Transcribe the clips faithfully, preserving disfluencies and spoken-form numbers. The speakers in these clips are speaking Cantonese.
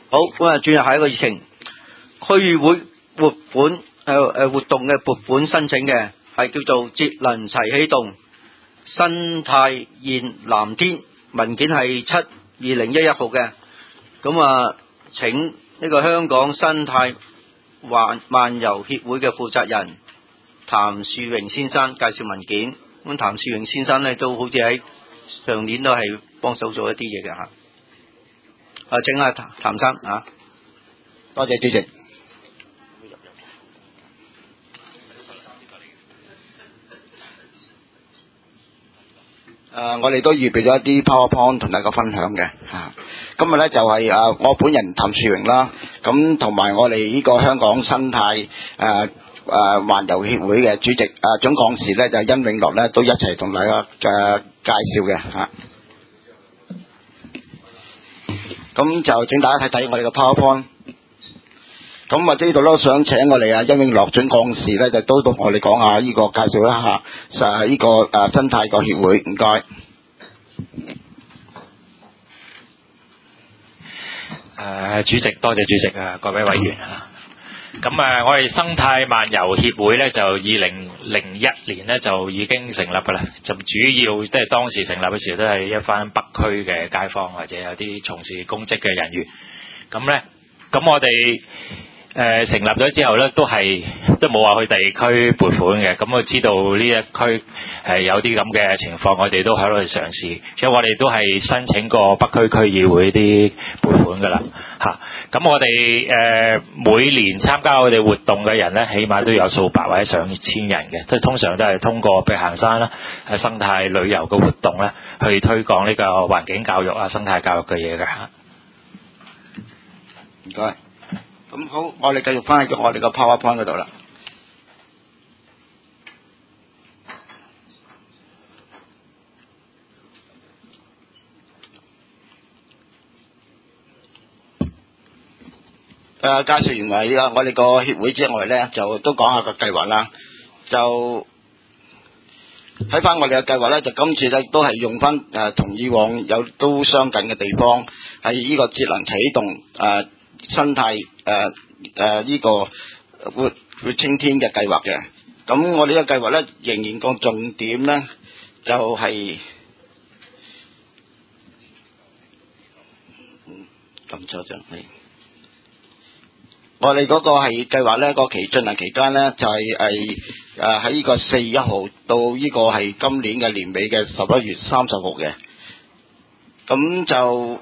好，咁啊，轉入下一個議程，區議會撥款誒誒活動嘅撥款申請嘅係叫做節能齊起動生態現藍天，文件係七二零一一號嘅。咁啊，請呢個香港生態環漫遊協會嘅負責人譚樹榮先生介紹文件。咁譚樹榮先生呢，都好似喺上年都係幫手做一啲嘢嘅嚇。啊，請阿譚譚生啊， 多謝主席。誒，我哋都預備咗一啲 PowerPoint 同大家分享嘅嚇。今日咧就係誒我本人譚樹榮啦，咁同埋我哋呢個香港生態誒誒環遊協會嘅主席誒總幹事咧就係殷永樂咧，都一齊同大家嘅介紹嘅嚇。咁就請大家睇睇我哋嘅 PowerPoint。咁或者呢度都想請我哋啊殷永樂總幹事咧，就都同我哋講下呢個介紹一下誒呢個誒生態個協會，唔該。 誒主席，多謝主席啊，各位委員啊。咁啊，我哋生態漫遊協會咧，就二零零一年咧就已經成立㗎啦。就主要即係當時成立嘅時候，都係一班北區嘅街坊或者有啲從事公職嘅人員。咁咧，咁我哋誒、呃、成立咗之後咧，都係都冇話去地區撥款嘅。咁我知道呢一區係有啲咁嘅情況，我哋都喺度嘗試，因為我哋都係申請過北區區議會啲撥款㗎啦嚇。咁我哋誒、呃、每年參加我哋活動嘅人咧，起碼都有數百或者上千人嘅，即係通常都係通過譬如行山啦、係生態旅遊嘅活動咧，去推廣呢個環境教育啊、生態教育嘅嘢㗎嚇。 唔該。咁好，我哋繼續翻去我哋個 PowerPoint 嗰度啦。誒，介紹完為啊，我哋個協會之外咧，就都講下個計劃啦。就睇翻我哋嘅計劃咧，就今次咧都係用翻誒同以往有都相近嘅地方，係呢個節能啟動誒。呃生態誒誒呢個活活青天嘅計劃嘅，咁我哋呢個計劃咧仍然個重點咧就係撳錯咗，係我哋嗰個係計劃咧個期進行期間咧就係係誒喺呢個四月一號到呢個係今年嘅年尾嘅十一月三十號嘅，咁就。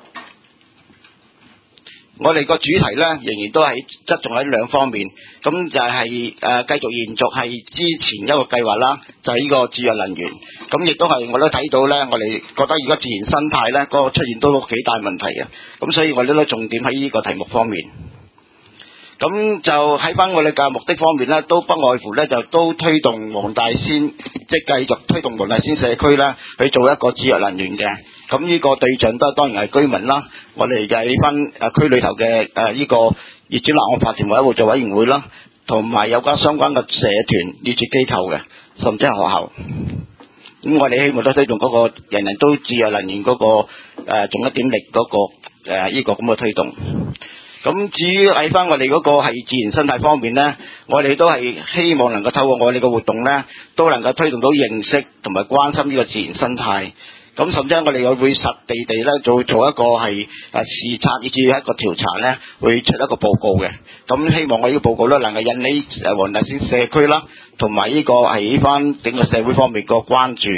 我哋個主題咧，仍然都係側重喺兩方面，咁就係誒繼續延續係之前一個計劃啦，就係、是、呢個節約能源。咁亦都係我都睇到咧，我哋覺得而家自然生態咧嗰、那個出現都幾大問題嘅，咁所以我哋都重點喺呢個題目方面。咁就喺翻我哋嘅目的方面咧，都不外乎咧就都推動黃大仙，即係繼續推動黃大仙社區咧去做一個節約能源嘅。咁呢個對象都當然係居民啦，我哋就喺翻誒區裏頭嘅誒呢個業主立案法團委會做委員會啦，同埋有關相關嘅社團、業主機構嘅，甚至係學校。咁我哋希望都推動嗰個人人都節約能源嗰、那個誒重一點力嗰、那個誒呢、呃這個咁嘅推動。咁至於喺翻我哋嗰個係自然生態方面呢，我哋都係希望能夠透過我哋嘅活動呢，都能夠推動到認識同埋關心呢個自然生態。咁甚至我哋又會實地地咧做做一個係誒視察，以至一個調查咧，會出一個報告嘅。咁希望我呢個報告咧能夠引起誒黃大仙社區啦，同埋呢個係翻整個社會方面個關注。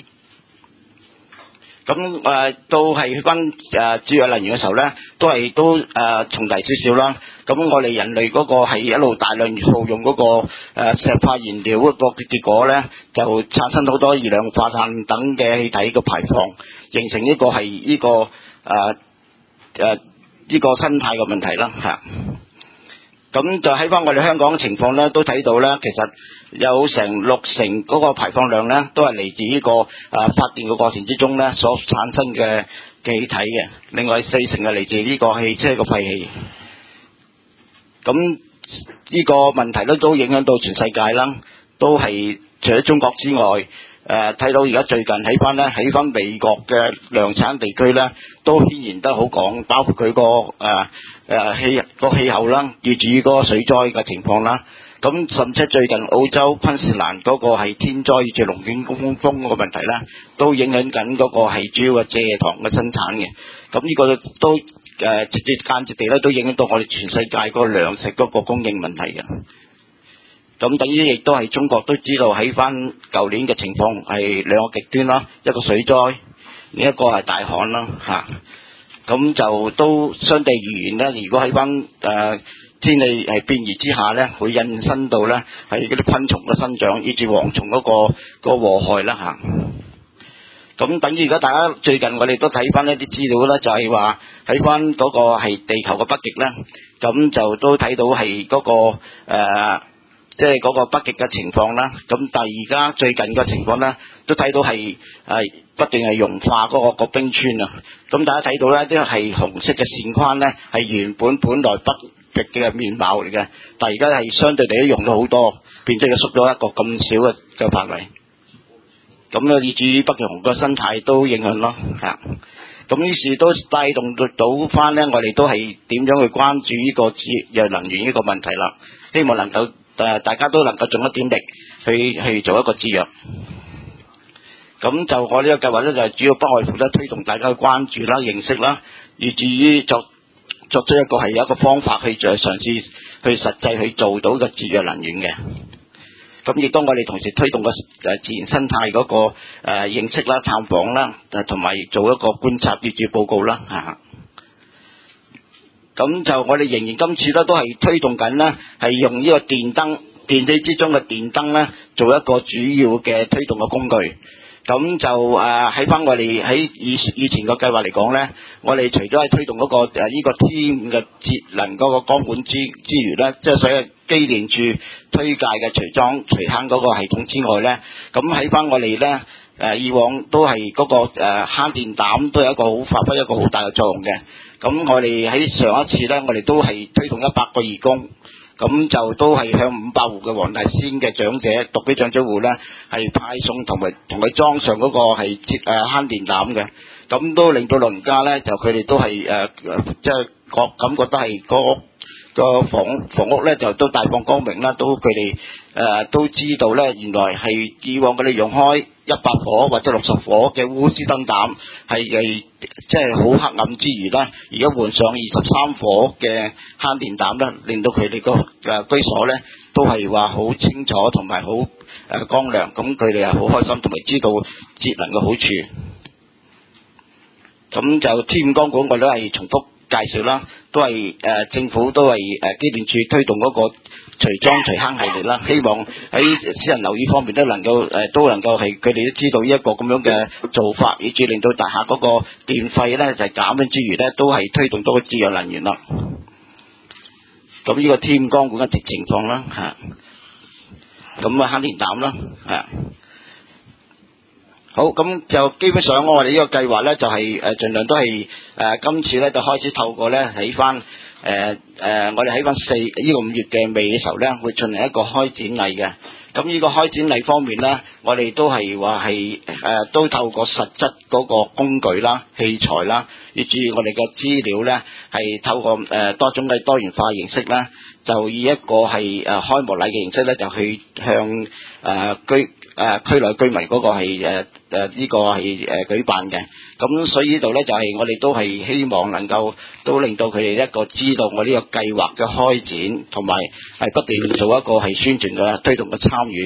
咁誒、呃、到係翻誒節約能源嘅時候咧，都係都誒、呃、重提少少啦。咁我哋人類嗰個係一路大量耗用嗰、那個、呃、石化燃料嗰個結果咧，就產生好多二氧化碳等嘅氣體嘅排放，形成呢個係呢、這個誒誒呢個生態嘅問題啦嚇。咁就喺翻我哋香港嘅情況咧，都睇到咧，其實有成六成嗰個排放量咧，都係嚟自呢、這個誒、呃、發電嘅過程之中咧所產生嘅嘅氣體嘅。另外四成係嚟自呢個汽車嘅廢氣。咁呢個問題咧都影響到全世界啦，都係除咗中國之外， 誒睇到而家最近喺翻咧喺翻美國嘅量產地區咧，都顯然得好講，包括佢個誒誒氣個氣候啦，以至於嗰個水災嘅情況啦。咁甚至最近澳洲昆士蘭嗰個係天災以至龍捲風風個問題咧，都影響緊嗰個係主要嘅蔗糖嘅生產嘅。咁呢個都誒、呃、直接間接地咧，都影響到我哋全世界個糧食嗰個供應問題嘅。咁等於亦都係中國都知道喺翻舊年嘅情況係兩個極端啦，一個水災，另一個係大旱啦嚇。咁就都相對而言咧，如果喺翻誒天氣係變異之下咧，會引申到咧係嗰啲昆蟲嘅生長，以至蝗蟲嗰個個禍害啦嚇。咁等於而家大家最近我哋都睇翻一啲資料啦，就係話喺翻嗰個係地球嘅北極咧，咁就都睇到係嗰、嗰個、呃即係嗰個北極嘅情況啦，咁但係而家最近嘅情況咧，都睇到係係不斷係融化嗰、嗰個、嗰個冰川啊。咁大家睇到咧，啲係紅色嘅線框咧，係原本本來北極嘅面貌嚟嘅，但係而家係相對地都融咗好多，變咗縮咗一個咁少嘅嘅範圍。咁啊，以至於北極熊個生態都影響咯嚇。咁於是都帶動到翻咧，我哋都係點樣去關注呢個節約能源呢個問題啦。希望能夠誒大家都能夠盡一點力去去做一個節約。咁就我呢個計劃咧，就係主要不外乎咧推動大家去關注啦、認識啦，以至於作作出一個係有一個方法去就係嘗試去實際去做到嘅節約能源嘅。咁亦都我哋同時推動個誒自然生態嗰個誒認識啦、探訪啦，誒同埋做一個觀察、閱讀報告啦嚇。咁就我哋仍然今次咧都係推動緊咧，係用呢個電燈、電器之中嘅電燈咧，做一個主要嘅推動嘅工具。咁就誒喺翻我哋喺以以前個計劃嚟講咧，我哋除咗係推動嗰、嗰個誒呢、呢個 T 五嘅節能嗰個光管之之餘咧，即係所謂機電處推介嘅除裝除坑嗰個系統之外咧，咁喺翻我哋咧誒以往都係嗰、嗰個誒慳電膽都有一個好發揮一個好大嘅作用嘅。咁我哋喺上一次咧，我哋都係推動一百個義工。咁就都係向五百戶嘅黃大仙嘅長者、獨居長者戶咧，係派送同埋同佢裝上嗰個係節誒慳電膽嘅，咁都令到老人家咧就佢哋都係誒即係覺感覺都係嗰個房房屋咧就都大放光明啦，都佢哋誒都知道咧，原來係以往佢哋用開一百火或者六十火嘅鎢絲燈膽係係即係好黑暗之餘啦，而家換上二十三火嘅慳電膽咧，令到佢哋個誒居所咧都係話好清楚同埋好誒光亮，咁佢哋係好開心同埋知道節能嘅好處。咁就天五光管我都係重複介紹啦，都係誒、呃、政府都係誒機電處推動嗰個除裝除坑系列啦，希望喺私人樓宇方面都能夠誒、呃、都能夠係佢哋都知道一個咁樣嘅做法，以至令到大廈嗰個電費咧就係減咗之餘咧，都係推動到個節約能源啦。咁呢個天五光管嘅情況啦嚇，咁啊慳電膽啦嚇。好，咁就基本上我哋呢個計劃咧就係誒盡量都係誒、呃、今次咧就開始透過咧喺翻誒誒我哋喺翻四呢個五月嘅尾嘅時候咧，會進行一個開展禮嘅。咁呢個開展禮方面咧，我哋都係話係誒都透過實質嗰個工具啦、器材啦，以至於我哋嘅資料咧係透過誒、呃、多種嘅多元化形式咧，就以一個係誒開幕禮嘅形式咧，就去向誒、呃、居。誒、呃、區內居民嗰個係誒誒呢個係誒、呃、舉辦嘅，咁所以呢度咧就係、是、我哋都係希望能夠都令到佢哋一個知道我呢個計劃嘅開展，同埋係不斷做一個係宣傳嘅推動嘅參與。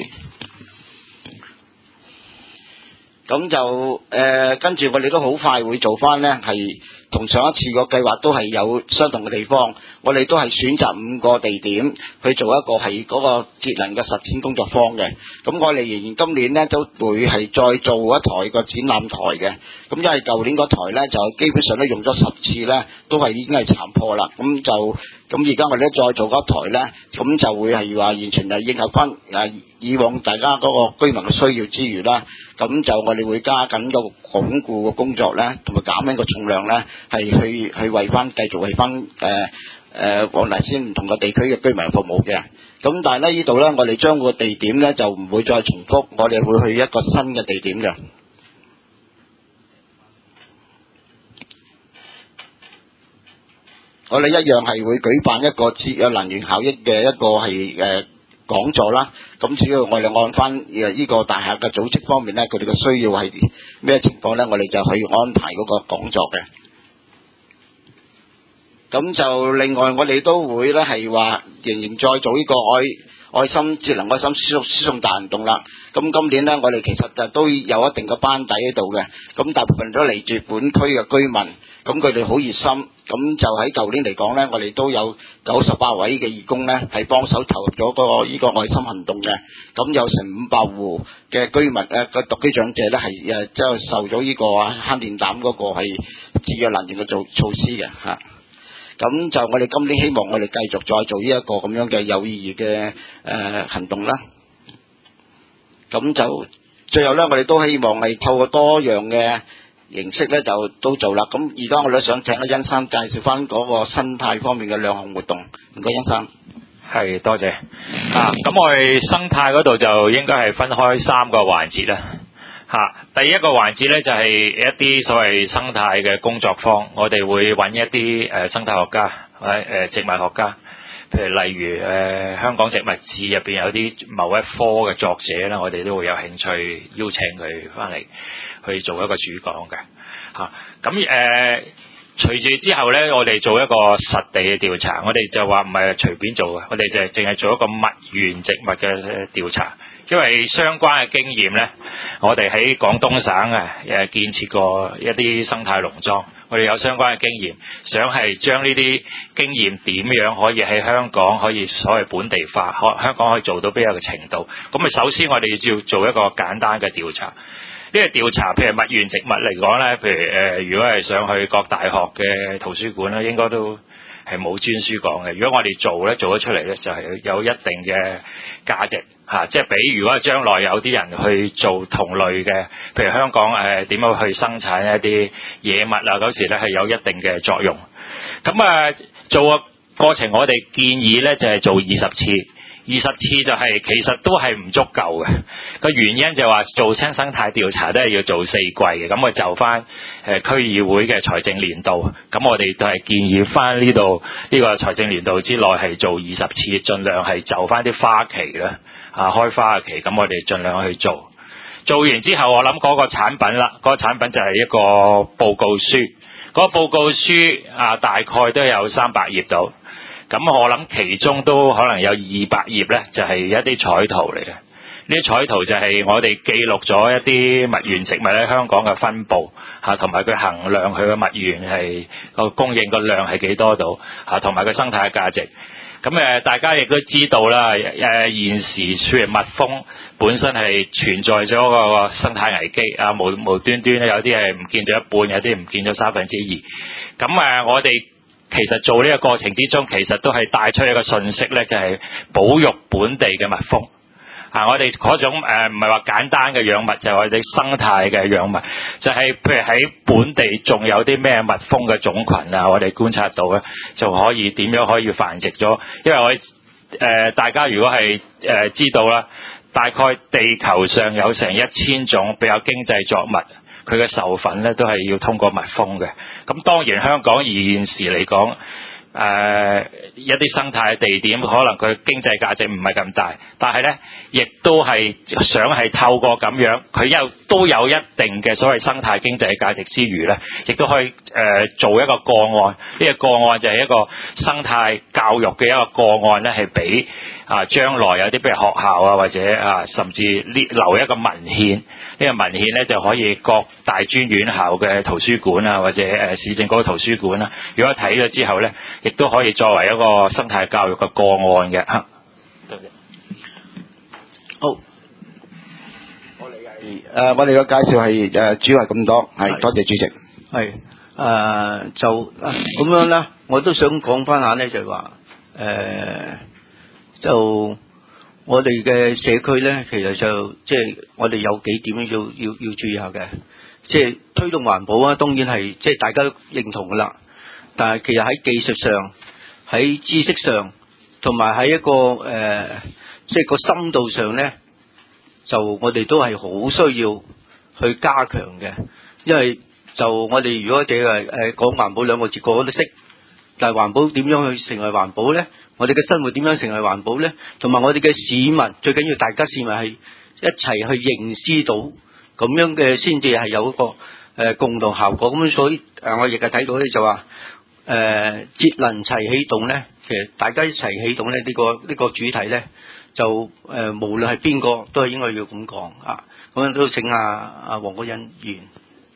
咁就誒跟住我哋都好快會做翻咧，係同上一次個計劃都係有相同嘅地方。我哋都係選擇五個地點去做一個係嗰個節能嘅實踐工作坊嘅。咁我哋仍然今年咧都會係再做一台個展覽台嘅。咁因為舊年嗰台咧就基本上都用咗十次咧，都係已經係殘破啦。咁就咁而家我哋咧再做嗰台咧，咁就會係話完全係應合翻誒以往大家嗰個居民嘅需要之餘啦。咁就我哋會加緊個鞏固嘅工作咧，同埋減輕個重量咧， 係去去為翻繼續為翻誒誒黃大仙唔同嘅地區嘅居民服務嘅。咁但係咧呢度咧，我哋將個地點咧就唔會再重複，我哋會去一個新嘅地點嘅。我哋一樣係會舉辦一個節約能源效益嘅一個係誒講座啦。咁只要我哋按翻誒呢個大廈嘅組織方面咧，佢哋嘅需要係咩情況咧，我哋就可以安排嗰個講座嘅。咁就另外我哋都會咧係話仍然再做呢個愛愛心節能愛心輸送輸送大行動啦。咁今年咧我哋其實就都有一定嘅班底喺度嘅，咁大部分都嚟自本區嘅居民，咁佢哋好熱心。咁就喺舊年嚟講咧，我哋都有九十八位嘅義工咧係幫手投入咗嗰個呢個愛心行動嘅。咁有成五百戶嘅居民誒個獨居長者咧係誒即係受咗呢個慳電膽嗰個係節約能源嘅做措施嘅嚇。咁就我哋今年希望我哋繼續再做呢一個咁樣嘅有意義嘅誒、呃、行動啦。咁就最後咧，我哋都希望係透過多樣嘅形式咧，就都做啦。咁而家我哋想請阿甄生介紹翻嗰個生態方面嘅兩項活動。唔該，甄生。 係，多謝。啊，咁我哋生態嗰度就應該係分開三個環節啦。嚇、啊，第一個環節咧就係、是、一啲所謂生態嘅工作坊，我哋會揾一啲誒、呃、生態學家或者誒植物學家，譬如例如誒、呃、香港植物志入邊有啲某一科嘅作者啦，我哋都會有興趣邀請佢翻嚟去做一個主講嘅嚇。咁誒隨住之後咧，我哋做一個實地嘅調查，我哋就話唔係隨便做嘅，我哋就係淨係做一個蜜源植物嘅調查。因為相關嘅經驗呢，我哋喺廣東省啊誒建設過一啲生態農莊，我哋有相關嘅經驗，想係將呢啲經驗點樣可以喺香港可以所謂本地化，可香港可以做到邊一個程度。咁啊，首先我哋要做一個簡單嘅調查。呢個調查譬如蜜源植物嚟講呢，譬如誒、呃，如果係上去各大學嘅圖書館咧，應該都係冇專書講嘅。如果我哋做咧，做咗出嚟咧，就係有一定嘅價值。嚇、啊，即係比如果將來有啲人去做同類嘅，譬如香港誒點樣去生產一啲野物啊，嗰時咧係有一定嘅作用。咁啊，做個過程我哋建議咧就係、是、做二十次，二十次就係、是、其實都係唔足夠嘅。個原因就係話做親生態調查都係要做四季嘅，咁我就翻誒區議會嘅財政年度，咁我哋都係建議翻呢度呢個財政年度之內係做二十次，盡量係就翻啲花期啦。啊，開花嘅期，咁我哋盡量去做。做完之後，我諗嗰個產品啦，嗰、嗰個產品就係一個報告書。嗰、嗰個報告書啊，大概都有三百頁到。咁我諗其中都可能有二百頁呢，就係、是、一啲彩圖嚟嘅。呢啲彩圖就係我哋記錄咗一啲蜜源植物喺香港嘅分佈嚇，同埋佢衡量佢嘅蜜源係個供應個量係幾多度嚇，同埋佢生態嘅價值。咁誒，大家亦都知道啦。誒，現時譬如蜜蜂本身係存在咗個生態危機啊，無無端端咧有啲係唔見咗一半，有啲唔見咗三分之二。咁誒，我哋其實做呢個過程之中，其實都係帶出一個訊息咧，就係保育本地嘅蜜蜂。啊！我哋嗰種誒唔係話簡單嘅養物，就係、是、我哋生態嘅養物，就係、是、譬如喺本地仲有啲咩蜜蜂嘅種群啊，我哋觀察到咧，就可以點樣可以繁殖咗。因為我誒、呃、大家如果係誒、呃、知道啦，大概地球上有成一千種比較經濟作物，佢嘅授粉咧都係要通過蜜蜂嘅。咁當然香港現時嚟講，誒、呃、一啲生態地點可能佢經濟價值唔係咁大，但係咧亦都係想係透過咁樣，佢又都有一定嘅所謂生態經濟價值之餘咧，亦都可以誒、呃、做一個個案。呢、這個個案就係一個生態教育嘅一個個案咧，係俾啊將來有啲譬如學校啊或者啊甚至列留一個文獻。呢、這個文獻咧就可以各大專院校嘅圖書館啊或者誒、呃、市政局圖書館啦，如果睇咗之後咧，亦都可以作為一個生態教育嘅個案嘅嚇。 好，我哋係誒，我哋嘅介紹係誒主要係咁多，係多謝主席。 係誒、呃、就咁樣咧，我都想講翻下咧，就係話誒就我哋嘅社區咧，其實就即係、就是、我哋有幾點要要要注意下嘅。 即係推動環保啊，當然係即係大家都認同噶啦。但係其實喺技術上、喺知識上，同埋喺一個誒、呃，即係個深度上咧，就我哋都係好需要去加強嘅。因為就我哋如果淨係誒講環保兩個字，個個都識，但係環保點樣去成為環保咧？我哋嘅生活點樣成為環保咧？同埋我哋嘅市民，最緊要大家市民係一齊去認知到咁樣嘅，先至係有一個誒、呃、共同效果。咁所以誒、呃，我亦係睇到咧，就話誒節能齊起動咧，其實大家一齊起動咧，呢、這個呢、這個主題咧，就誒、呃、無論係邊個都係應該要咁講啊。咁樣都請阿阿黃國恩議員。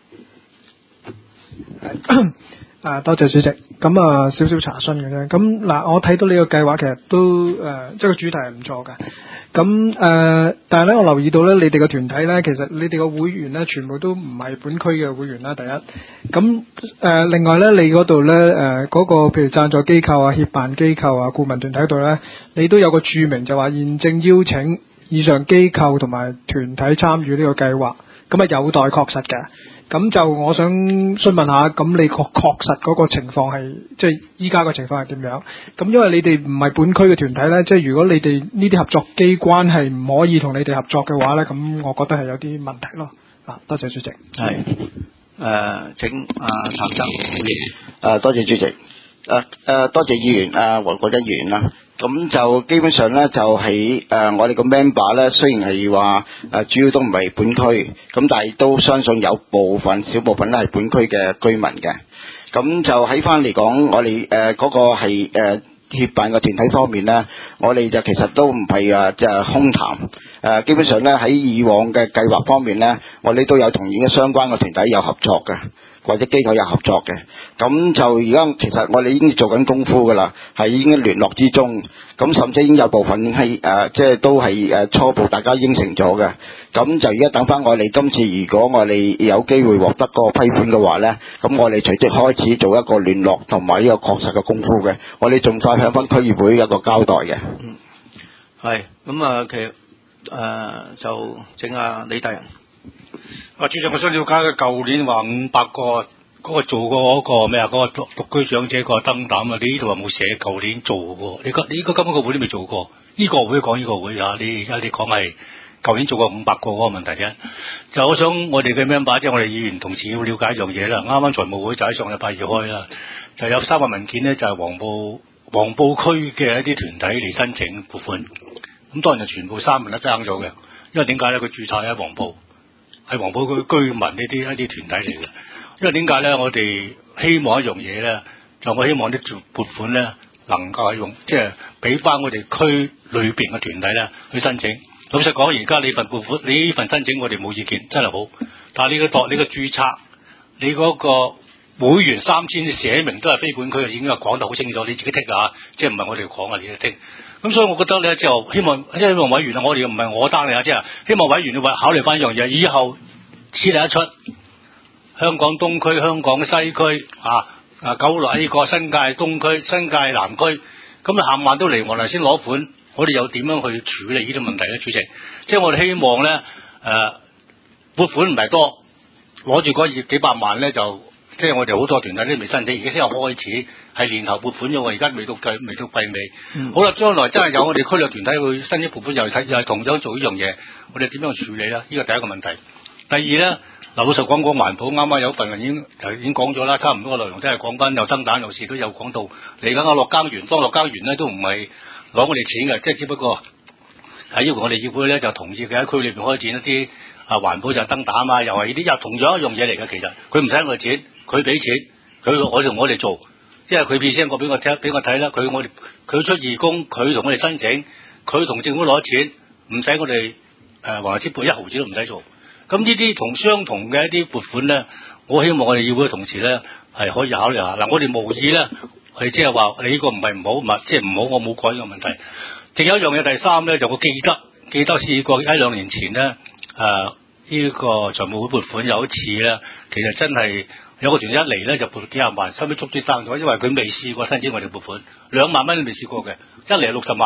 啊，多謝主席。咁啊，少少查詢嘅啫。咁嗱，我睇到呢個計劃其實都誒、呃，即係個主題係唔錯㗎。咁誒、呃，但係咧，我留意到咧，你哋個團體咧，其實你哋個會員咧，全部都唔係本區嘅會員啦。第一，咁誒、呃，另外咧，你嗰度咧誒嗰個譬如贊助機構啊、協辦機構啊、顧問團體度咧，你都有個註明就話現正邀請以上機構同埋團體參與呢個計劃，咁啊有待確實嘅。咁就我想詢問下，咁你確確實嗰個情況係，即係依家個情況係點樣？咁因為你哋唔係本區嘅團體咧，即係如果你哋呢啲合作機關係唔可以同你哋合作嘅話咧，咁我覺得係有啲問題咯。啊，多謝主席。 係誒、呃，請阿譚生議員。 誒，多謝主席。誒、呃、誒，多謝議員阿黃國恩議員啦。咁就基本上咧，就喺誒、呃、我哋個 member 咧，雖然係話誒主要都唔係本區，咁但係都相信有部分小部分咧係本區嘅居民嘅。咁就喺翻嚟講，我哋誒嗰個係誒、呃、協辦嘅團體方面咧，我哋就其實都唔係啊，即係空談。誒、呃、基本上咧喺以往嘅計劃方面咧，我哋都有同呢個相關嘅團體有合作嘅。或者機構有合作嘅，咁就而家其實我哋已經做緊功夫㗎啦，係已經聯絡之中，咁甚至已經有部分係誒，即係都係誒初步大家應承咗嘅，咁就而家等翻我哋今次如果我哋有機會獲得嗰個批款嘅話咧，咁我哋隨即開始做一個聯絡同埋呢個確實嘅功夫嘅，我哋仲再向翻區議會一個交代嘅。 嗯，係咁啊，其實誒、呃、就請阿李大人。 啊，主席，我想了解嘅，舊年話五百個嗰、嗰個做過嗰個咩啊？嗰、嗰個獨獨居長者個燈膽啊，你呢度有冇寫？舊年做過，你個你依個今個會都未做過，呢、呢個會講呢個會啊？你而家你講係舊年做過五百個嗰個問題啫。就我想我哋嘅 member，即係我哋議員同事要了解一樣嘢啦。啱啱財務會就喺上禮拜二開啦，就有三個文件呢，就係黃埔黃埔區嘅一啲團體嚟申請撥款。咁當然就全部三份都爭咗嘅，因為點解咧？佢註冊喺黃埔。係黃埔區居民呢啲一啲團體嚟嘅，因為點解咧？我哋希望一樣嘢咧，就我希望啲撥款咧能夠係用，即係俾翻我哋區裏邊嘅團體咧去申請。老實講，而家你份撥款，你呢份申請我哋冇意見，真係好。但係你個度，你個註冊，你嗰個會員三千寫明都係非本區，已經係講得好清楚，你自己剔啊，即係唔係我哋講啊，你去剔。咁所以我覺得咧，之後希望希望委員啊，我哋唔係我單嚟啊，即係希望委員要考慮翻一樣嘢，以後黐你一出香港東區、香港西區啊啊九龍呢個新界東區、新界南區，咁啊冚唪唥都嚟我哋先攞款，我哋又點樣去處理呢啲問題咧？主席，即係我哋希望咧誒撥款唔係多，攞住嗰二幾百萬咧就。即係我哋好多團體都未申請，而家先有開始，係年頭撥款咗，而家未到季未到季尾。嗯、好啦，將來真係有我哋區內團體去申請撥款，又係又係同樣做呢樣嘢，我哋點樣處理咧？呢個第一個問題。第二咧，嗱老實講講環保，啱啱有份人已經就已經講咗啦，差唔多個內容真係講翻，又燈膽又事都有講到。嚟緊個落耕園，當落耕園咧都唔係攞我哋錢嘅，即係只不過係因為我哋議會咧就同意佢喺區裏邊開展一啲啊環保就燈膽啊，又係呢啲又同樣一樣嘢嚟嘅。其實佢唔使我哋錢。佢俾錢，佢我同我哋做，即係佢 present 過俾我聽，俾我睇啦。佢我哋佢出義工，佢同我哋申請，佢同政府攞錢，唔使我哋誒黃大仙撥一毫子都唔使做。咁呢啲同相同嘅一啲撥款咧，我希望我哋議會嘅同事咧係可以考慮下。嗱，我哋無意咧係即係話你呢個唔係唔好，唔係即係唔好，我冇改呢個問題。仲有一樣嘢，第三咧就我記得記得試過喺兩年前咧誒呢、呃這個財務會撥款有一次咧，其實真係。有個團一嚟咧就撥幾廿萬，收尾捉住單咗，因為佢未試過申請我哋撥款，兩萬蚊都未試過嘅，一嚟六十萬，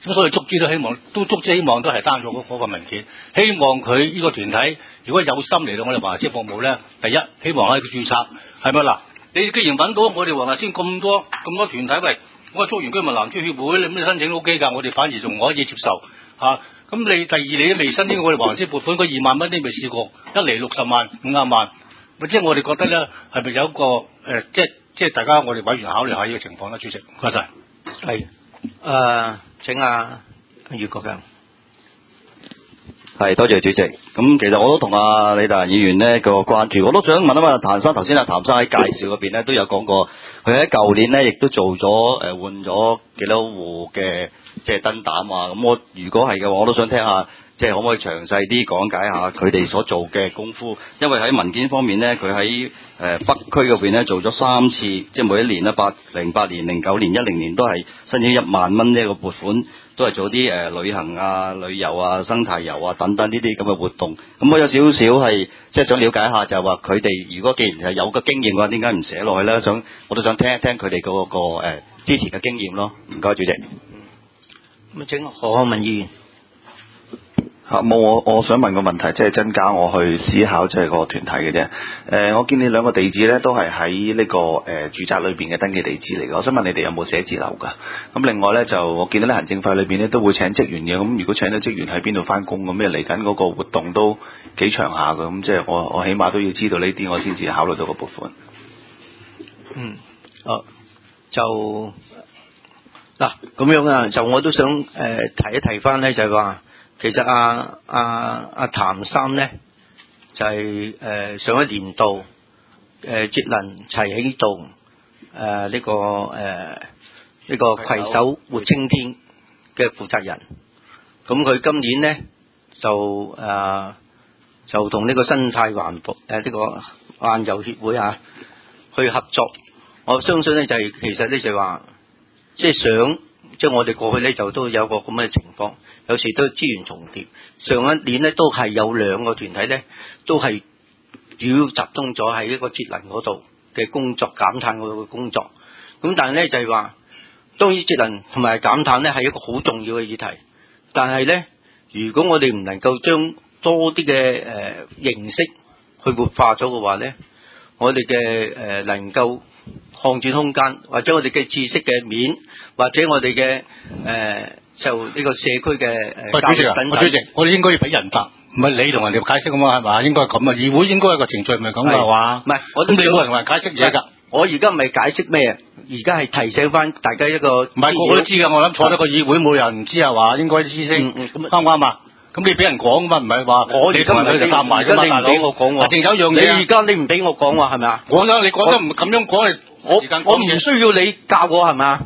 咁所以足資都希望，都足資希望都係單咗嗰嗰個文件，希望佢呢個團體如果有心嚟到我哋華人服務咧，第一希望可以註冊，係咪嗱？你既然揾到我哋黃大仙咁多咁多團體，喂，我竹園居民南村協會，你咁你申請 O K 㗎，我哋反而仲可以接受嚇。咁、啊、你第二你都未申請我哋黃大仙撥款嗰二萬蚊，你未試過，一嚟六十萬五廿萬，即係我哋覺得咧係咪有一個誒、呃，即係即係大家我哋委員考慮下呢個情況咧，主席，唔該晒。 係誒、呃，請阿袁國強。 係，多謝主席。咁其實我都同阿李達仁議員呢個關注，我都想問一問譚生。頭先阿譚生喺介紹嗰邊呢都有講過，佢喺舊年呢亦都做咗誒換咗幾多戶嘅即係燈膽啊。咁我如果係嘅話，我都想聽下，即係可唔可以詳細啲講解下佢哋所做嘅功夫？因為喺文件方面呢，佢喺誒北區嗰邊呢做咗三次，即係每一年呢，八零八年、零九年、一零年都係申請一萬蚊呢個撥款。都係做啲誒、呃、旅行啊、旅遊啊、生態遊啊等等呢啲咁嘅活動。咁我有少少係即係想了解下，就係話佢哋如果既然係有個經驗嘅話，點解唔寫落去咧？想我都想聽一聽佢哋嗰個誒、呃、之前嘅經驗咯。唔該，主席。 咁請何漢文議員。 嚇冇，我我想問個問題，即係增加我去思考即係個團體嘅啫。誒、呃，我見你兩個地址咧都係喺呢個誒、呃、住宅裏邊嘅登記地址嚟嘅。我想問你哋有冇寫字樓㗎？咁另外咧就我見到咧行政費裏邊咧都會請職員嘅。咁如果請咗職員喺邊度翻工咁，咩嚟緊嗰個活動都幾長下嘅。咁即係我我起碼都要知道呢啲，我先至考慮到個撥款。 嗯，哦，就嗱咁樣啊，就我都想誒、呃、提一提翻咧，就係、是、話。其實阿阿阿譚生咧就係、是、誒、呃、上一年度誒節能齊起動誒呢個誒呢、呃這個攜手活青天嘅負責人，咁佢今年咧就誒、呃、就同呢個生態環保誒呢、呃這個環遊協會啊去合作，我相信咧就係、是、其實咧就係話即係想即係、就是、我哋過去咧就都有個咁嘅情況。有時都資源重疊，上一年咧都係有兩個團體咧，都係主要集中咗喺一個節能嗰度嘅工作，減碳嗰度嘅工作。咁但係咧就係話，當然節能同埋減碳咧係一個好重要嘅議題。但係咧，如果我哋唔能夠將多啲嘅誒形式去活化咗嘅話咧，我哋嘅誒能夠擴展空間，或者我哋嘅知識嘅面，或者我哋嘅誒。呃就呢個社區嘅誒， 主席啊，主席，我哋應該要俾人答，唔係你同人哋解釋啊嘛，係嘛？應該係咁啊，議會應該有個程序，唔係咁嘅話。唔係，我咁你冇人同人解釋嘢㗎。我而家唔係解釋咩啊，而家係提醒翻大家一個。唔係個個都知㗎，我諗坐喺個議會冇人唔知係話，應該知識。嗯嗯，咁啱唔啱啊？咁你俾人講嘛，唔係話我而家唔係就答埋㗎嘛，大佬。你唔俾我講喎。仲有一樣嘢。你而家你唔俾我講喎，係咪啊？講咗，你講得唔咁樣講係我我唔需要你教我係咪啊？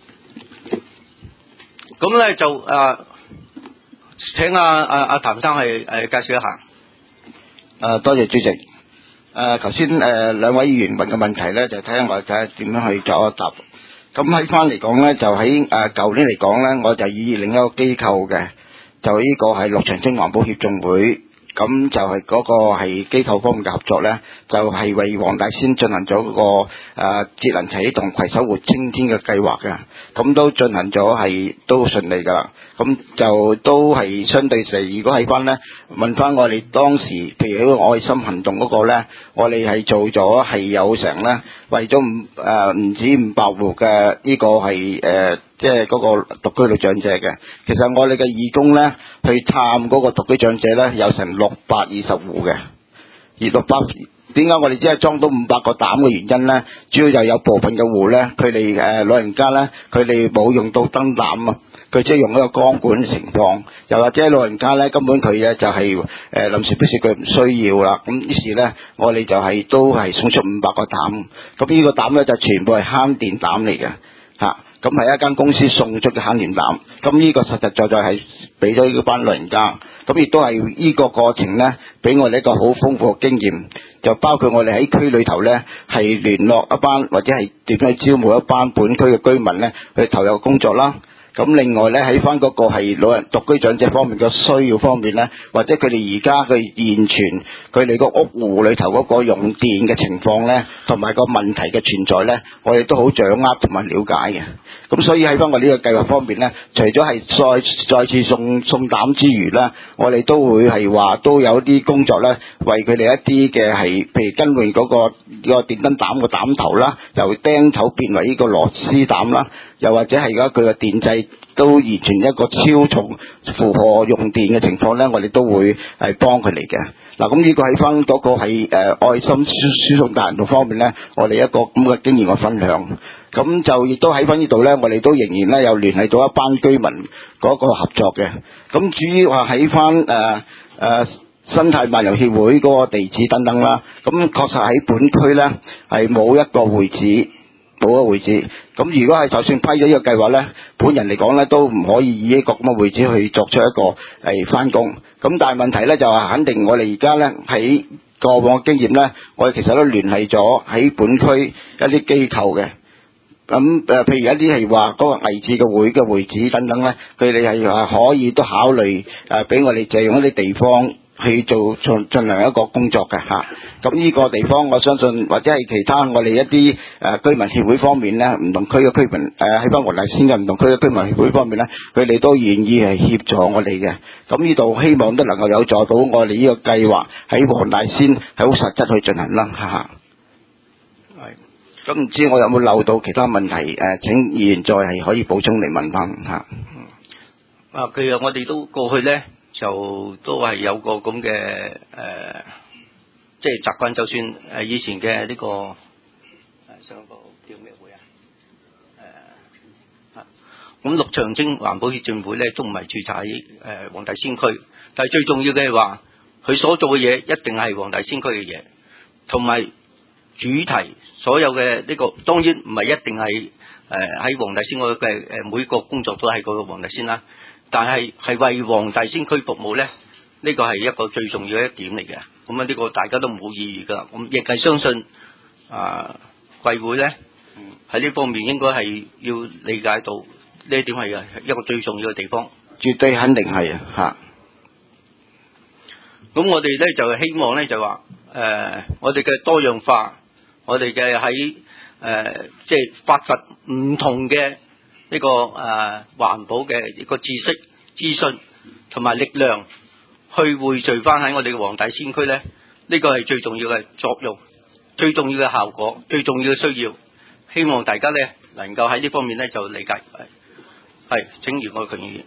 咁咧就誒、呃，請阿阿阿譚生係誒、呃、介紹一下。誒、 呃，多謝主席。誒，頭先誒兩位議員問嘅問題咧，就睇下我睇下點樣去作一答。咁喺翻嚟講咧，就喺誒舊年嚟講咧，我就以另一個機構嘅，就呢個係綠長青環保協進會。咁就係嗰個係機構方面嘅合作咧，就係、是、為黃大仙進行咗嗰、那個誒、呃、節能啟動攜手活青天嘅計劃嘅，咁都進行咗係都順利㗎啦。咁就都係相對地，如果係翻咧問翻我哋當時，譬如呢個愛心行動嗰個咧，我哋係做咗係有成咧，為咗唔誒唔止五百戶嘅呢個係誒。呃即係嗰個獨居老長者嘅，其實我哋嘅義工咧去探嗰個獨居長者咧有成六百二十戶嘅，而六百點解我哋只係裝到五百個膽嘅原因咧，主要就有部分嘅戶咧，佢哋誒老人家咧，佢哋冇用到燈膽啊，佢即係用一個光管嘅情況，又或者老人家咧根本佢咧就係誒臨時必須佢唔需要啦，咁於是咧我哋就係都係送出五百個膽，咁呢個膽咧就全部係慳電膽嚟嘅嚇。咁係一間公司送出嘅慳電膽，咁呢個實實在在係俾咗呢班老人家，咁亦都係呢個過程咧，俾我哋一個好豐富嘅經驗，就包括我哋喺區裏頭咧，係聯絡一班或者係點樣招募一班本區嘅居民咧，去投入工作啦。 咁另外咧喺翻嗰個係老人獨居長者方面嘅需要方面咧，或者佢哋而家嘅現存佢哋個屋戶裏頭嗰個用電嘅情況咧，同埋個問題嘅存在咧，我哋都好掌握同埋了解嘅。咁所以喺翻我呢個計劃方面咧，除咗係再再次送送膽之餘咧，我哋都會係話都有啲工作咧，為佢哋一啲嘅係譬如更換嗰個個電燈膽個膽頭啦，由釘頭變為呢個螺絲膽啦，又或者係而家佢個電掣都完全一個超重負荷用電嘅情況咧，我哋都會係幫佢哋嘅。嗱，咁呢個喺翻嗰個係誒愛心輸輸送大行動方面咧，我哋一個咁嘅經驗嘅分享。咁就亦都喺翻呢度咧，我哋都仍然咧有聯繫到一班居民嗰個合作嘅。咁至於話喺翻誒誒生態漫遊協會嗰個地址等等啦，咁確實喺本區咧係冇一個會址。冇一個會址，咁如果係就算批咗呢個計劃咧，本人嚟講咧都唔可以以一個咁嘅會址去作出一個係翻工。咁但係問題咧就係肯定我哋而家咧喺過往嘅經驗咧，我哋其實都聯繫咗喺本區一啲機構嘅。咁誒，譬如一啲係話嗰個藝智嘅會嘅會址等等咧，佢哋係話可以都考慮誒俾我哋借用一啲地方去做進進行一個工作嘅嚇，咁呢個地方我相信或者係其他我哋一啲誒居民協會方面咧，唔同區嘅居民誒喺翻黃大仙嘅唔同區嘅居民協會方面咧，佢哋都願意係協助我哋嘅。咁呢度希望都能夠有助到我哋呢個計劃喺黃大仙係好實質去進行啦嚇。係，咁唔知我有冇漏到其他問題誒？請議員再係可以補充嚟問翻嚇。 啊，其實我哋都過去咧。就都係有個咁嘅誒，即係習慣。就算誒以前嘅呢、這個誒上個叫咩會啊？誒、啊，咁綠長青環保協進會咧，都唔係註冊喺誒黃大仙區，但係最重要嘅係話，佢所做嘅嘢一定係黃大仙區嘅嘢，同埋主題所有嘅呢、這個當然唔係一定係誒喺黃大仙嗰嘅誒每個工作都係個黃大仙啦。但係係為黃大仙區服務咧，呢個係一個最重要嘅一點嚟嘅。咁啊，呢個大家都冇異議噶啦。咁亦係相信啊，貴會咧喺呢方面應該係要理解到呢一點係一個最重要嘅地方。 絕對肯定係啊嚇。 咁我哋咧就希望咧就話誒、呃，我哋嘅多樣化，我哋嘅喺誒即係發掘唔同嘅。呢、這個誒、呃、環保嘅一個知識、資訊同埋力量，去匯聚翻喺我哋嘅黃大仙區咧，呢、這個係最重要嘅作用、最重要嘅效果、最重要嘅需要。希望大家咧能夠喺呢方面咧就理解。係，請袁愛強議員。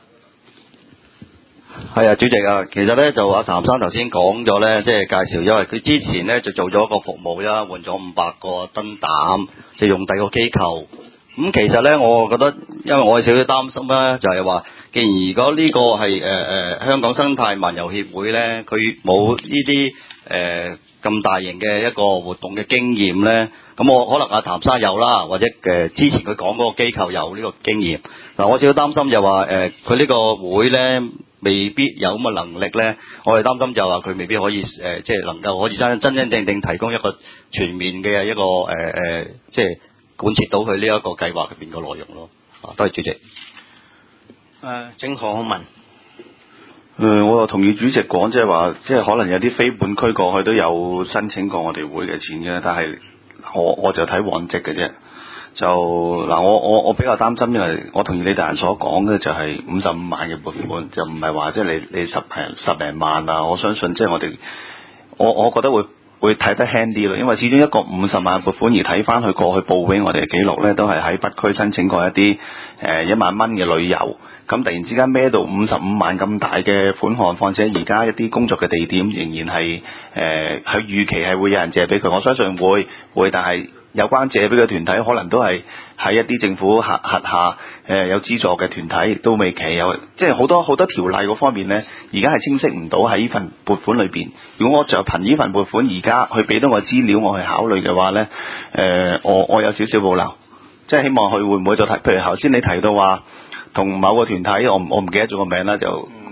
係啊，主席啊，其實咧就阿譚生頭先講咗咧，即係介紹，因為佢之前咧就做咗一個服務啦，換咗五百個燈膽，就用第二個機構。咁、嗯、其實咧，我覺得，因為我有少少擔心啦，就係、是、話，既然如果呢個係誒誒香港生態漫遊協會咧，佢冇呢啲誒咁大型嘅一個活動嘅經驗咧，咁我可能阿譚生有啦，或者誒、呃、之前佢講嗰個機構有呢個經驗。嗱、呃，我少少擔心就話誒，佢、呃、呢個會咧未必有咁嘅能力咧，我哋擔心就話佢未必可以誒、呃，即係能夠可以真真真正正提供一個全面嘅一個誒誒、呃，即係。貫徹到佢呢一個計劃入邊個內容咯，啊，多謝主席。誒、 呃，請何浩文。誒、 呃，我又同意主席講，即係話，即係可能有啲非本區過去都有申請過我哋會嘅錢嘅，但係我我就睇往績嘅啫。就嗱，我我我比較擔心，因為我同意李大人所講嘅就係五十五萬嘅撥款，就唔係話即係你你十平十零萬啊。我相信即係我哋，我我覺得會。會睇得輕啲咯，因為始終一個五十萬撥款而睇翻佢過去報俾我哋嘅記錄咧，都係喺北區申請過一啲誒、呃、一萬蚊嘅旅遊，咁突然之間孭到五十五萬咁大嘅款項，況且而家一啲工作嘅地點仍然係誒佢預期係會有人借俾佢，我相信會會，但係有關借俾嘅團體可能都係喺一啲政府轄轄下誒、呃、有資助嘅團體，都未企有，即係好多好多條例嗰方面咧，而家係清晰唔到喺呢份撥款裏邊。如果我就憑呢份撥款而家去俾到我資料，我去考慮嘅話咧，誒、呃、我我有少少保留，即係希望佢會唔會再提，譬如頭先你提到話同某個團體，我我唔記得咗個名啦，就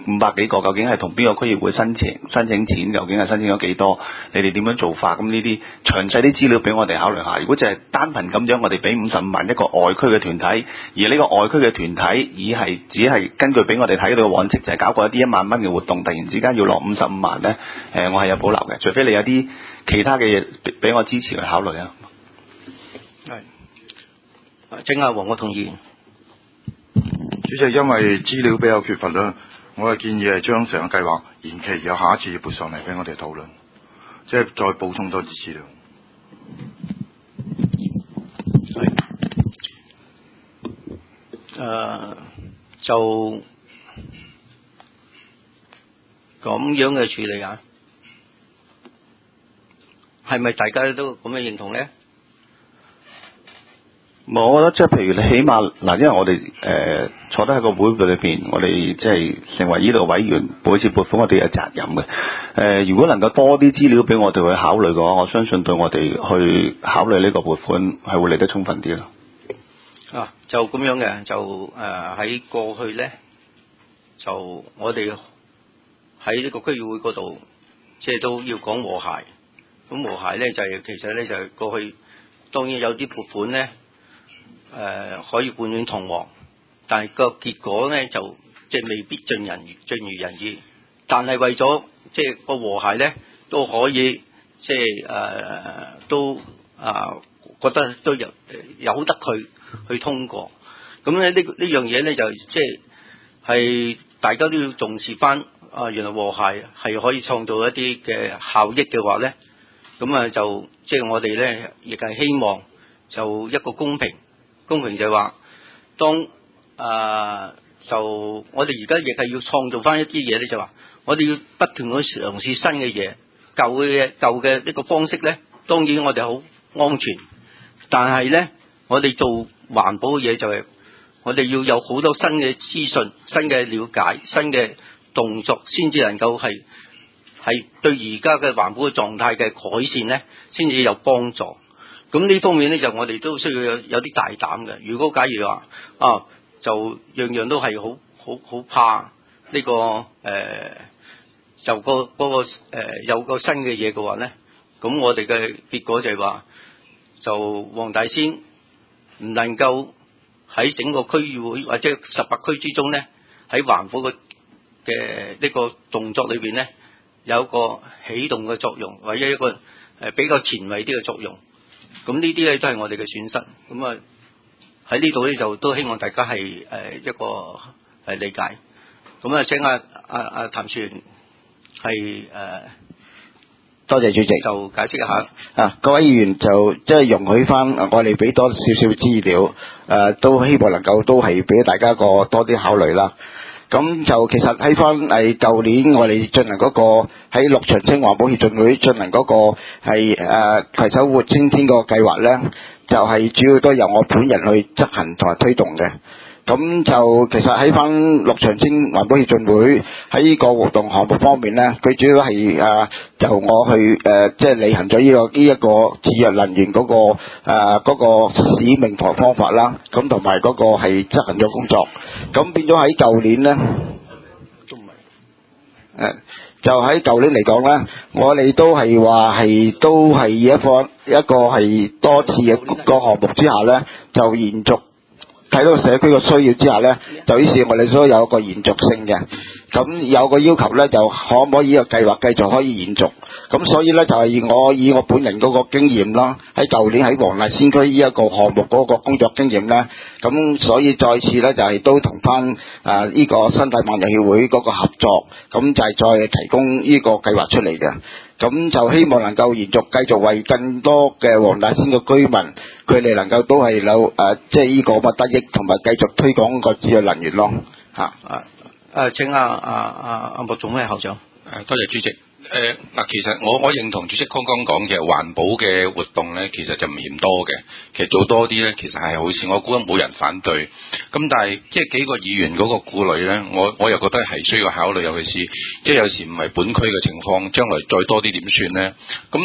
五百幾個，究竟係同邊個區議會申請申請錢，究竟係申請咗幾多？你哋點樣做法？咁呢啲詳細啲資料俾我哋考慮下。如果就係單憑咁樣，我哋俾五十五萬一個外區嘅團體，而呢個外區嘅團體以係只係根據俾我哋睇到嘅往績，就係搞過一啲一萬蚊嘅活動，突然之間要落五十五萬咧，誒，我係有保留嘅。除非你有啲其他嘅嘢俾我支持去考慮啊。 係，正啊，黃國同意。 主席，因為資料比較缺乏啦，我嘅建議係將成個計劃延期，有下一次撥上嚟俾我哋討論，即係再補充多啲資料。 誒、呃，就咁樣嘅處理啊，係咪大家都咁樣認同咧？ 我覺得即係譬如你起碼嗱，因為我哋誒、呃、坐得喺個會裏邊，我哋即係成為呢度委員，每次撥款我哋有責任嘅。誒、呃，如果能夠多啲資料俾我哋去考慮嘅話，我相信對我哋去考慮呢個撥款係會嚟得充分啲咯。 啊，就咁樣嘅，就誒喺、呃、過去咧，就我哋喺呢個區議會嗰度，即係都要講和諧。咁和諧咧就係、是、其實咧就係、是、過去當然有啲撥款咧。誒、呃，可以半軟同黃，但係個結果咧就即係未必盡人盡如人意。但係為咗即係個和諧咧，都可以即係誒、呃、都啊、呃、覺得都有由得佢去通過。咁咧呢呢樣嘢咧就即係係大家都要重視翻啊！原來和諧係可以創造一啲嘅效益嘅話咧，咁啊就即係我哋咧亦係希望就一個公平。公平就係話，當誒、呃、就我哋而家亦係要創造翻一啲嘢咧，就話我哋要不斷去嘗試新嘅嘢，舊嘅舊嘅呢個方式咧，當然我哋好安全，但係咧我哋做環保嘅嘢就係、是、我哋要有好多新嘅資訊、新嘅了解、新嘅動作，先至能夠係係對而家嘅環保嘅狀態嘅改善咧，先至有幫助。咁呢方面咧，就我哋都需要有有啲大膽嘅。如果假如話啊，就樣樣都係好好好怕呢、這個誒、呃，就、那個嗰、那個誒、呃、有個新嘅嘢嘅話咧，咁我哋嘅結果就係話，就黃大仙唔能夠喺整個區議會或者十八區之中咧，喺環保嘅嘅呢個動作裏邊咧，有一個起動嘅作用，或者一個誒比較前衛啲嘅作用。咁呢啲咧都係我哋嘅損失，咁啊喺呢度咧就都希望大家係誒一個係理解。咁啊請阿阿阿譚議員係誒多謝主席就解釋一下啊，各位議員就即係容許翻我哋俾多少少資料，誒、呃、都希望能夠都係俾大家個多啲考慮啦。咁就其實喺翻係舊年我哋進行嗰個喺綠長青環保協進會進行嗰個係誒攜手活青天個計劃咧，就係、是、主要都由我本人去執行同埋推動嘅。咁就其實喺翻綠長青環保協進會喺呢個活動項目方面咧，佢主要係誒、呃、就我去誒即係履行咗呢、這個呢一、這個節約能源嗰、那個誒嗰、呃那個使命同方法啦，咁同埋嗰個係執行咗工作，咁變咗喺舊年咧，都唔係誒就喺舊年嚟講咧，我哋都係話係都係一個一個係多次嘅個項目之下咧，就延續。睇到社區嘅需要之下呢，就於是我哋都有一個延續性嘅，咁有個要求呢，就可唔可以呢個計劃繼續可以延續？咁所以呢，就係、是、我以我本人嗰個經驗啦，喺舊年喺黃大仙區呢一個項目嗰個工作經驗呢，咁所以再次呢，就係、是、都同翻啊呢個生態漫遊協會嗰個合作，咁就係再提供呢個計劃出嚟嘅。咁就希望能夠延續，繼續為更多嘅黃大仙嘅居民，佢哋能夠都係有誒，即係呢個乜得益，同埋繼續推廣個節約能源咯。嚇啊誒！請阿阿阿阿莫總咩校長？ 誒，多謝主席。誒嗱，其實我我認同主席剛剛講嘅環保嘅活動咧，其實就唔嫌多嘅，其實做多啲咧，其實係好事。我估冇人反對。咁但係即係幾個議員嗰個顧慮咧，我我又覺得係需要考慮，尤其是即係有時唔係本區嘅情況，將來再多啲點算咧？咁即係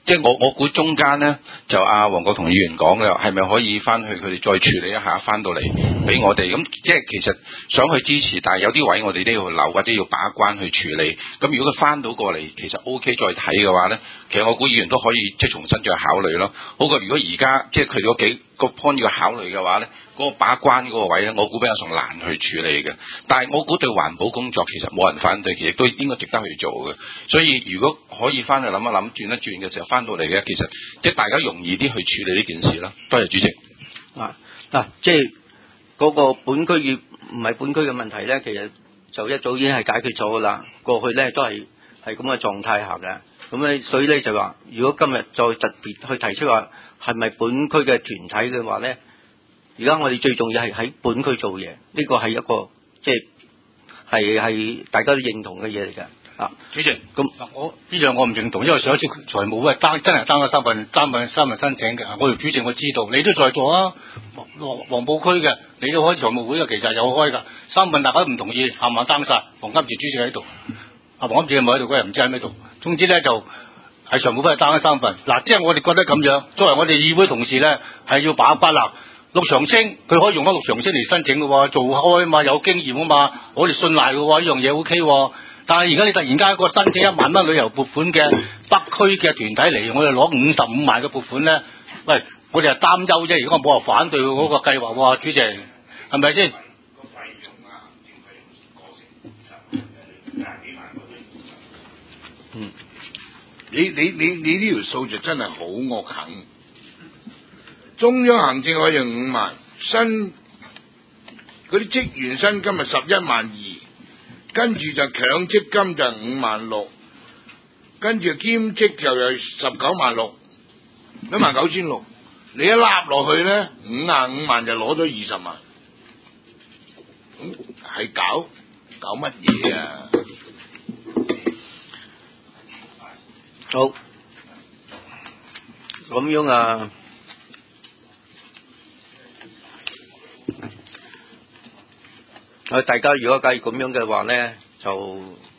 即係我我估中間咧，就阿黃國同議員講嘅，係咪可以翻去佢哋再處理一下，翻到嚟俾我哋？咁即係其實想去支持，但係有啲位我哋都要留或者要把關去處理。咁如果佢翻到過嚟，其實 O K 再睇嘅話咧，其實我估議員都可以即係重新再考慮咯。好過如果而家即係佢嗰幾個 point 要考慮嘅話咧，嗰、嗰個把關嗰個位咧，我估比較上難去處理嘅。但係我估對環保工作其實冇人反對，其實都應該值得去做嘅。所以如果可以翻去諗一諗，轉一轉嘅時候翻到嚟嘅，其實即係大家容易啲去處理呢件事咯。多謝主席。 啊嗱，即係嗰個本區與唔係本區嘅問題咧，其實就一早已經係解決咗噶啦。過去咧都係係咁嘅狀態下嘅。咁咧，所以咧就話，如果今日再特別去提出話係咪本區嘅團體嘅話咧，而家我哋最重要係喺本區做嘢，呢個係一個即係係係大家都認同嘅嘢嚟嘅。啊， 主席，咁我呢樣我唔認同，因為上一次財務會係單真係單咗三份三份三份申請嘅。我條主席我知道，你都在座啊，黃黃埔區嘅，你都開財務會嘅，其實有開㗎。三份大家都唔同意，冚唪唥單晒。黃金池主席喺度，阿黃金池冇喺度，嗰日唔知喺咩度。總之咧就係財務會係單咗三份。嗱，即係我哋覺得咁樣，作為我哋議會同事咧，係要把關啦。陸長青佢可以用翻陸長青嚟申請嘅喎，做開啊嘛，有經驗啊嘛，我哋信賴嘅喎，呢樣嘢 O K 喎。但係而家你突然間一個申請一萬蚊旅遊撥款嘅北區嘅團體嚟，我哋攞五十五萬嘅撥款咧，喂，我哋係擔憂啫。如果我冇話反對嗰個計劃喎，主席係咪先？ 嗯，你你你你呢條數就真係好惡啃。中央行政委員五萬，新嗰啲職員薪金係十一萬二。跟住就強積金就五萬六，跟住兼職就有十九萬六，一萬九千六。你一立落去咧，五廿五萬就攞咗二十萬，咁係搞搞乜嘢啊？ 好，咁樣啊。啊！大家如果假如咁樣嘅話咧，就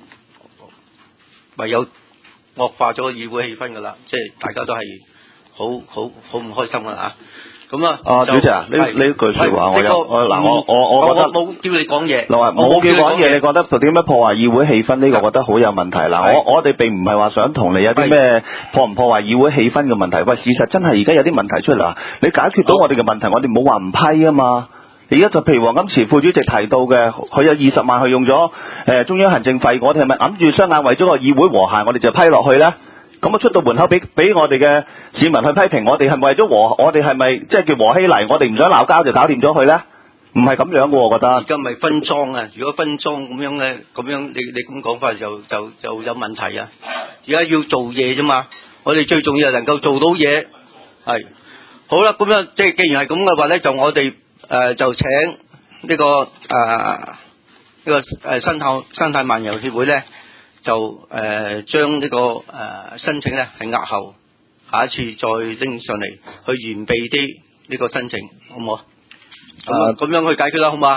唯有惡化咗個議會氣氛噶啦，即係大家都係好好好唔開心噶嚇。咁啊， 啊主席啊，呢呢句説話我有，我嗱我我我覺得冇叫你講嘢， 嗱冇叫講嘢，你覺得點樣破壞議會氣氛呢個？我覺得好有問題。嗱，我我哋並唔係話想同你有啲咩破唔破壞議會氣氛嘅問題。喂，事實真係而家有啲問題出嚟啦，你解決到我哋嘅問題，我哋冇話唔批啊嘛。而家就譬如黃金池副主席提到嘅，佢有二十萬，佢用咗誒、呃、中央行政費，我哋係咪揞住雙眼為咗個議會和諧，我哋就批落去咧？咁啊出到門口俾俾我哋嘅市民去批評，我哋係咪為咗和？我哋係咪即係叫和稀泥？我哋唔想鬧交就搞掂咗佢咧？唔係咁樣嘅，我覺得。 而家咪分贓啊！如果分贓咁樣咧，咁樣你你咁講法就就就有問題啊！而家要做嘢啫嘛，我哋最重要係能夠做到嘢。係好啦，咁樣即係既然係咁嘅話咧，就我哋。誒、呃、就請呢、這個誒呢、呃這個誒生態生態漫遊協會咧，就誒將呢個誒、呃、申請咧係押後，下一次再拎上嚟去完備啲呢個申請，好唔好啊？咁咁樣去解決啦，好嘛？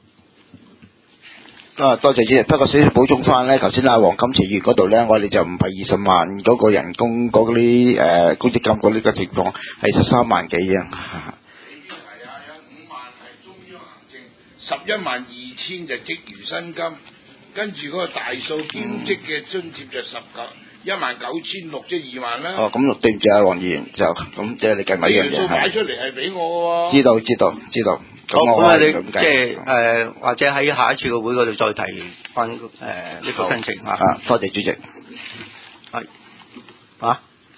啊，多謝主席。不過少少補充翻咧，頭先阿黃金池月嗰度咧，我哋就唔係二十萬嗰個人工嗰啲誒公積金嗰啲嘅情況，係十三萬幾嘅。 十一萬二千就職員薪金，跟住嗰個大數兼職嘅津貼就十九一萬九千六，即係二萬啦。 哦，咁對唔住啊，黃議員，就咁即係你計埋呢樣嘢。 數擺出嚟係俾我喎。 知道知道知道。 好，咁啊，你即係誒，或者喺下一次嘅會嗰度再提翻誒呢個申請嚇。 啊，多謝主席。 係。啊？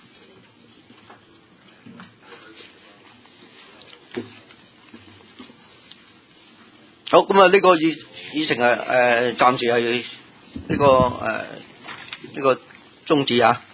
好，咁啊，呢個議議程係誒暫時係呢個誒呢個終止啊。